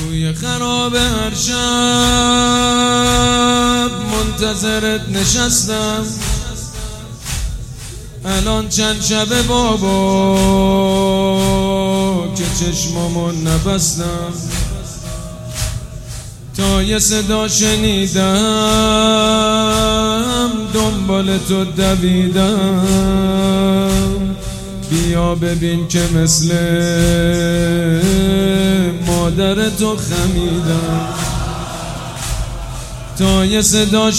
توی خراب هر شب منتظرت نشستم، الان چند شب بابا که چشمامو نبستم، تا یه صدا شنیدم دنبال تو دویدم، بیا ببین که مثل مادر تو خمیدم، تا یه صدا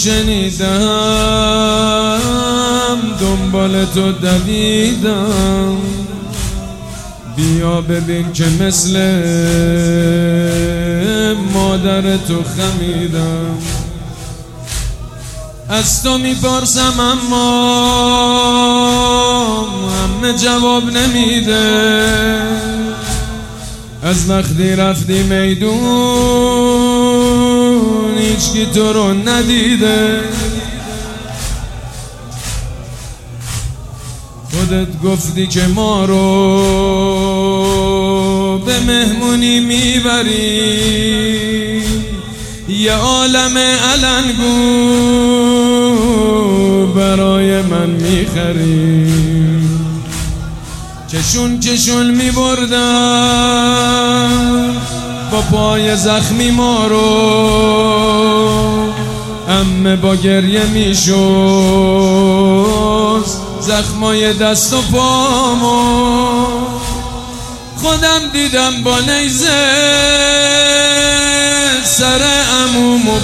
شنیدم دنبال تو دویدم، بیا ببین که مثل مادر تو خمیدم. از تو میپرسم اما همه جواب نمیده، از وقتی رفتی میدون هیچکی تو رو ندیده، خودت گفتی که ما رو به مهمونی میبری، یه عالم علنگو برای من میخری، چشون میبردم با پای زخمی ما رو، عمه با گریه میشد زخمای دست و پامو، خودم دیدم با نیزه سر عمومو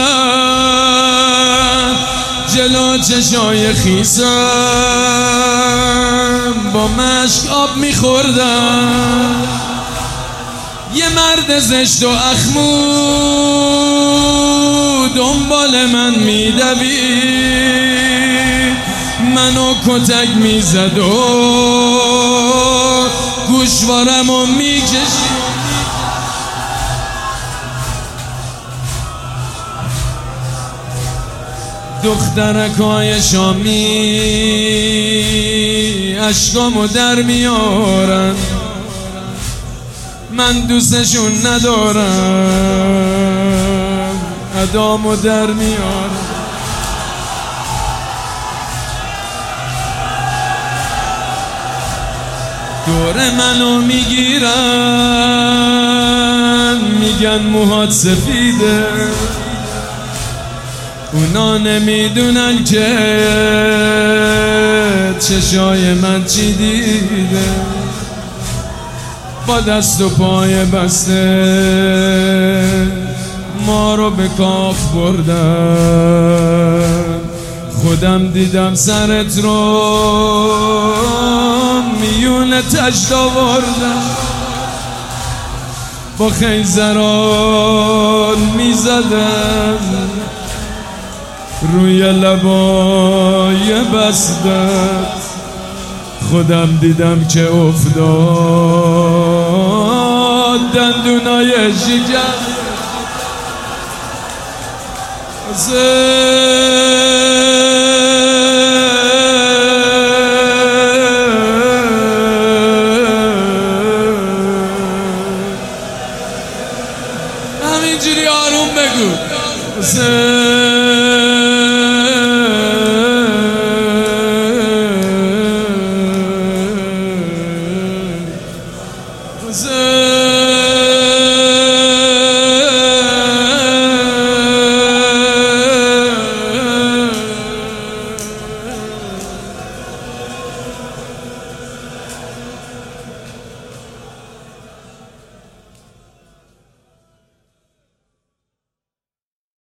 بردم، جلو چشای خیسم با مشک آب میخوردم، یه مرد زشت و اخمو دنبال من میدوید، منو کتک میزد و گوشوارمو میکشید، دخترکای شامی اشکامو در میارن، من دوستشون ندارم ادامو در میارن، دور منو میگیرن میگن موهات سفیده، اونا نمیدونن که چشای من چی دیده، با دست و پای بسته ما رو به کاخ بردن، خودم دیدم سرت رو میون تشت آوردن، با خیزران میزدم روی لبای بستت، خودم دیدم که افتاد دندونای شکم، همینجوری آروم بگو حسین